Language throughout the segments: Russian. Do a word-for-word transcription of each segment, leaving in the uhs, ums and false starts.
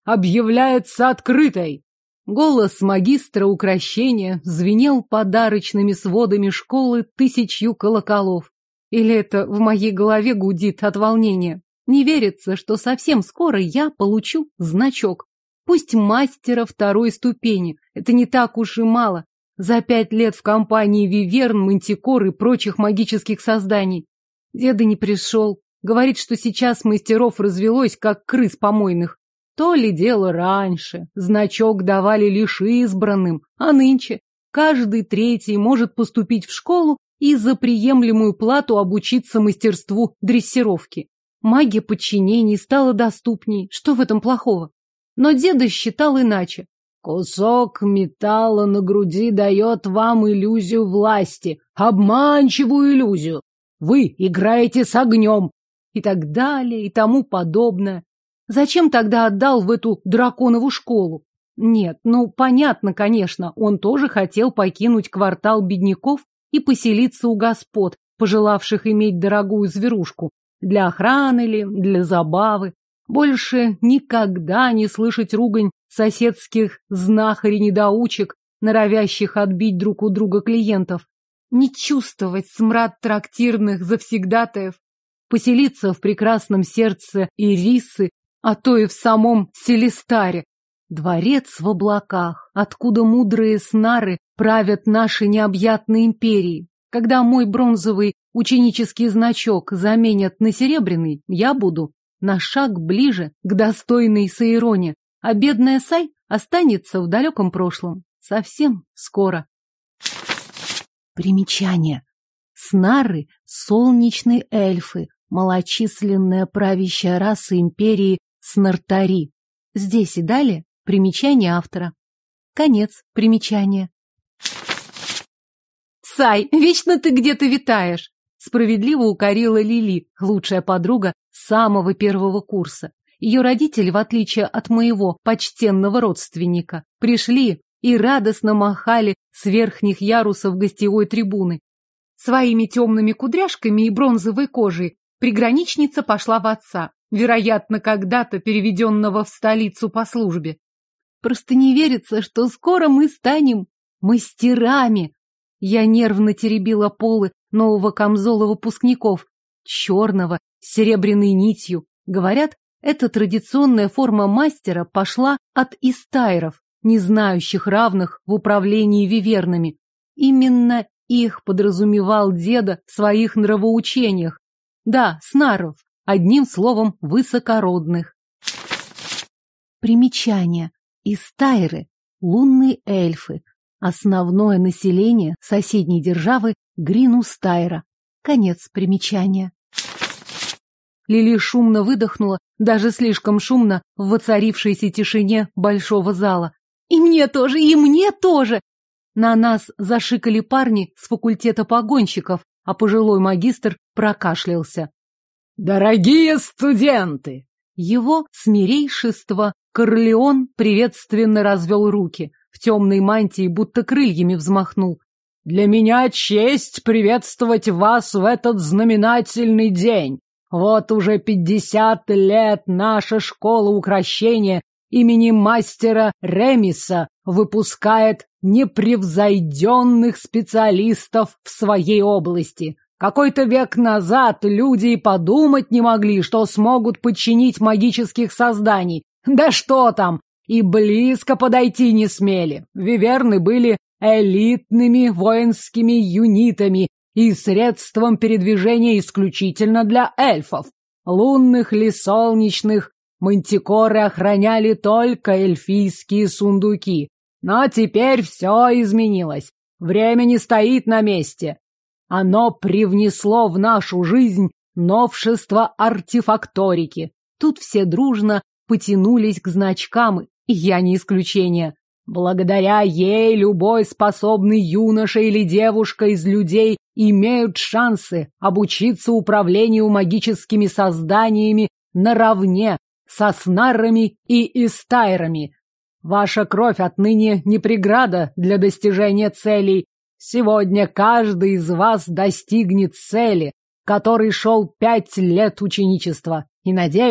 объявляется открытой. Голос магистра укрощения звенел подарочными сводами школы тысячью колоколов. Или это в моей голове гудит от волнения? Не верится, что совсем скоро я получу значок. Пусть мастера второй ступени. Это не так уж и мало. За пять лет в компании виверн, мантикор и прочих магических созданий. Деда не пришел. Говорит, что сейчас мастеров развелось, как крыс помойных. То ли дело раньше. Значок давали лишь избранным. А нынче каждый третий может поступить в школу и за приемлемую плату обучиться мастерству дрессировки. Магия подчинений стала доступней. Что в этом плохого? Но деда считал иначе. Кусок металла на груди дает вам иллюзию власти, обманчивую иллюзию. Вы играете с огнем. И так далее, и тому подобное. Зачем тогда отдал в эту драконову школу? Нет, ну, понятно, конечно, он тоже хотел покинуть квартал бедняков и поселиться у господ, пожелавших иметь дорогую зверушку. Для охраны ли, для забавы. Больше никогда не слышать ругань соседских знахарей-недоучек, норовящих отбить друг у друга клиентов. Не чувствовать смрад трактирных завсегдатаев. Поселиться в прекрасном сердце Ирисы, а то и в самом Селестаре. Дворец в облаках, откуда мудрые снары правят наши необъятные империи. Когда мой бронзовый ученический значок заменят на серебряный, я буду на шаг ближе к достойной Саироне, а бедная Сай останется в далеком прошлом. Совсем скоро. Примечание. Снары — солнечные эльфы, малочисленная правящая раса империи Снартари. Здесь и далее примечание автора. Конец примечания. Сай, вечно ты где-то витаешь. Справедливо укорила Лили, лучшая подруга с самого первого курса. Ее родители, в отличие от моего почтенного родственника, пришли и радостно махали с верхних ярусов гостевой трибуны. Своими темными кудряшками и бронзовой кожей приграничница пошла в отца, вероятно, когда-то переведенного в столицу по службе. Просто не верится, что скоро мы станем мастерами. Я нервно теребила полы нового камзола выпускников, черного, с серебряной нитью. Говорят, эта традиционная форма мастера пошла от истайров, не знающих равных в управлении вивернами. Именно их подразумевал деда в своих нравоучениях. Да, снаров, одним словом, высокородных. Примечание. Истайры – лунные эльфы. Основное население соседней державы Гринустайра. Конец примечания. Лили шумно выдохнула, даже слишком шумно в воцарившейся тишине большого зала. «И мне тоже, и мне тоже!» На нас зашикали парни с факультета погонщиков, а пожилой магистр прокашлялся. «Дорогие студенты!» Его смирейшество Корлеон приветственно развел руки. В темной мантии будто крыльями взмахнул. «Для меня честь приветствовать вас в этот знаменательный день. Вот уже пятьдесят лет наша школа укрощения имени мастера Ремиса выпускает непревзойденных специалистов в своей области. Какой-то век назад люди и подумать не могли, что смогут подчинить магических созданий. Да что там, и близко подойти не смели. Виверны были элитными воинскими юнитами и средством передвижения исключительно для эльфов. Лунных ли солнечных мантикоры охраняли только эльфийские сундуки. Но теперь все изменилось. Время не стоит на месте. Оно привнесло в нашу жизнь новшество артефакторики. Тут все дружно потянулись к значкам, и я не исключение. Благодаря ей любой способный юноша или девушка из людей имеют шансы обучиться управлению магическими созданиями наравне со снаррами и истайрами. Ваша кровь отныне не преграда для достижения целей. Сегодня каждый из вас достигнет цели, которой шел пять лет ученичества. И, надеюсь,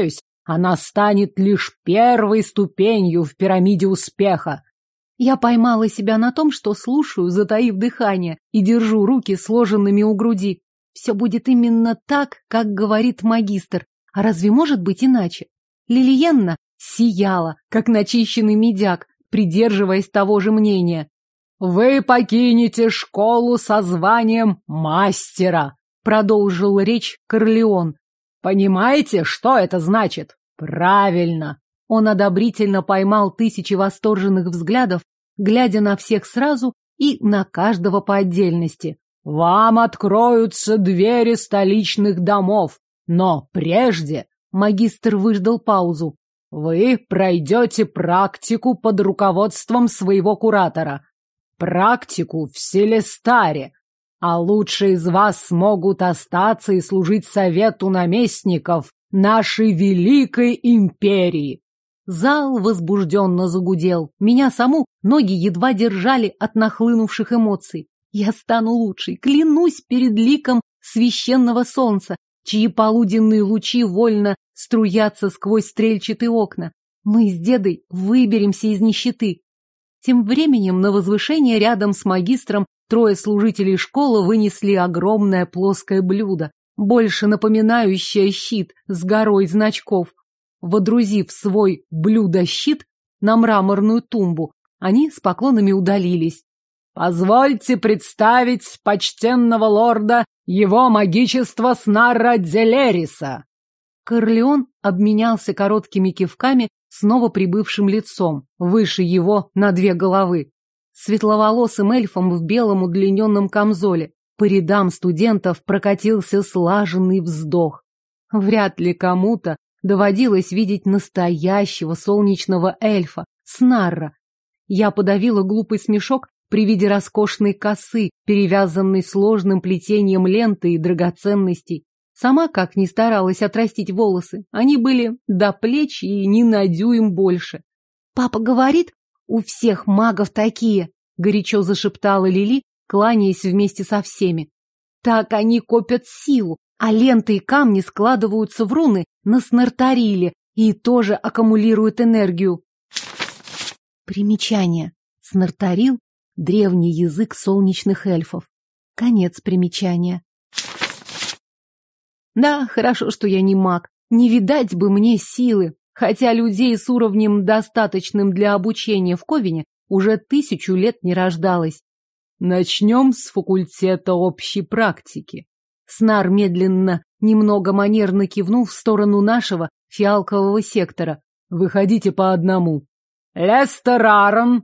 Она станет лишь первой ступенью в пирамиде успеха. Я поймала себя на том, что слушаю, затаив дыхание, и держу руки сложенными у груди. Все будет именно так, как говорит магистр. А разве может быть иначе? Лилиенна сияла, как начищенный медяк, придерживаясь того же мнения. «Вы покинете школу со званием мастера», — продолжил речь Корлеон. «Понимаете, что это значит? Правильно!» Он одобрительно поймал тысячи восторженных взглядов, глядя на всех сразу и на каждого по отдельности. «Вам откроются двери столичных домов, но прежде...» Магистр выждал паузу. «Вы пройдете практику под руководством своего куратора. Практику в Селестаре. А лучшие из вас смогут остаться и служить совету наместников нашей великой империи». Зал возбужденно загудел. Меня саму ноги едва держали от нахлынувших эмоций. Я стану лучшей, клянусь перед ликом священного солнца, чьи полуденные лучи вольно струятся сквозь стрельчатые окна. Мы с дедой выберемся из нищеты. Тем временем на возвышение рядом с магистром трое служителей школы вынесли огромное плоское блюдо, больше напоминающее щит с горой значков. Водрузив свой блюдо-щит на мраморную тумбу, они с поклонами удалились. «Позвольте представить почтенного лорда его магичества Снарра Делериса!» Корлеон обменялся короткими кивками с новоприбывшим лицом, выше его на две головы, светловолосым эльфом в белом удлиненном камзоле. По рядам студентов прокатился слаженный вздох. Вряд ли кому-то доводилось видеть настоящего солнечного эльфа, Снарра. Я подавила глупый смешок при виде роскошной косы, перевязанной сложным плетением ленты и драгоценностей. Сама как ни старалась отрастить волосы, они были до плеч и ни на дюйм больше. «Папа говорит, у всех магов такие», — горячо зашептала Лили, кланяясь вместе со всеми. «Так они копят силу, а ленты и камни складываются в руны на снартариле и тоже аккумулируют энергию». Примечание. Снартарил — древний язык солнечных эльфов. Конец примечания. Да, хорошо, что я не маг. Не видать бы мне силы, хотя людей с уровнем, достаточным для обучения в Ковине, уже тысячу лет не рождалось. Начнем с факультета общей практики. Снар медленно, немного манерно кивнул в сторону нашего фиалкового сектора. Выходите по одному. Лестер Аарон,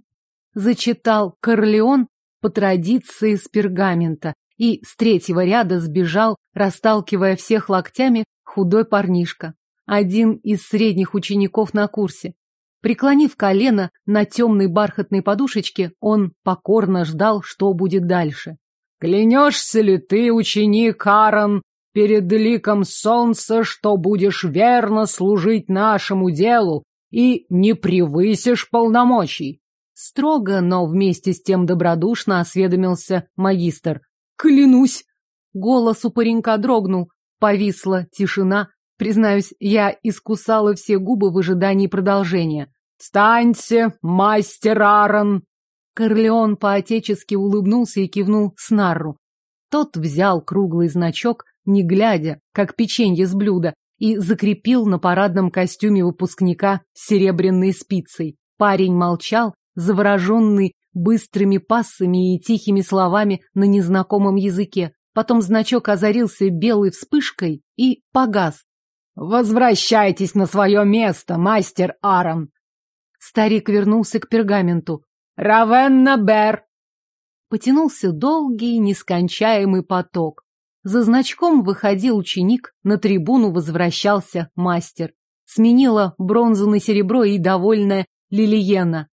зачитал Корлеон по традиции с пергамента, и с третьего ряда сбежал, расталкивая всех локтями, худой парнишка, один из средних учеников на курсе. Преклонив колено на темной бархатной подушечке, он покорно ждал, что будет дальше. «Клянешься ли ты, ученик Аарон, перед ликом солнца, что будешь верно служить нашему делу и не превысишь полномочий?» Строго, но вместе с тем добродушно осведомился магистр. «Клянусь!» Голос у паренька дрогнул, повисла тишина. Признаюсь, я искусала все губы в ожидании продолжения. «Встаньте, мастер Аарон!» Корлеон по-отечески улыбнулся и кивнул Снарру. Тот взял круглый значок, не глядя, как печенье с блюда, и закрепил на парадном костюме выпускника серебряной спицей. Парень молчал, завороженный быстрыми пассами и тихими словами на незнакомом языке. Потом значок озарился белой вспышкой и погас. «Возвращайтесь на свое место, мастер Аарон!» Старик вернулся к пергаменту. «Равенна Бер!» Потянулся долгий, нескончаемый поток. За значком выходил ученик, на трибуну возвращался мастер. Сменила бронзу на серебро и довольная Лилиена.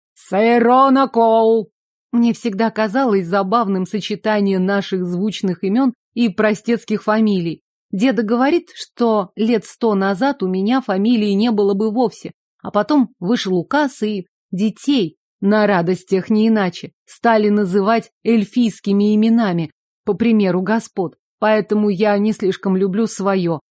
«Сейрона Коул!» Мне всегда казалось забавным сочетание наших звучных имен и простецких фамилий. Деда говорит, что лет сто назад у меня фамилии не было бы вовсе, а потом вышел указ, и детей, на радостях не иначе, стали называть эльфийскими именами, по примеру господ. Поэтому я не слишком люблю свое,